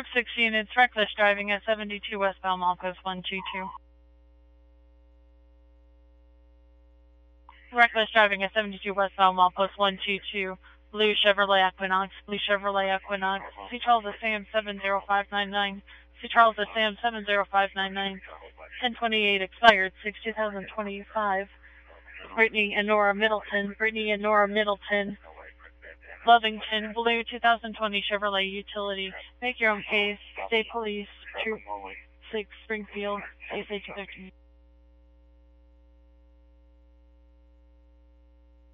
6 units, reckless driving at 72 westbound mall post 122. Reckless driving at 72 westbound mall post 122. Blue Chevrolet Equinox, Blue Chevrolet Equinox, C. Charles Sam 70599, C. Charles Sam 70599, 1028 expired, 6/2025. Brittany and Nora Middleton, Brittany and Nora Middleton, Lovington, Blue 2020 Chevrolet Utility. Make your own case, State Police, Troop 6, Springfield, 85213.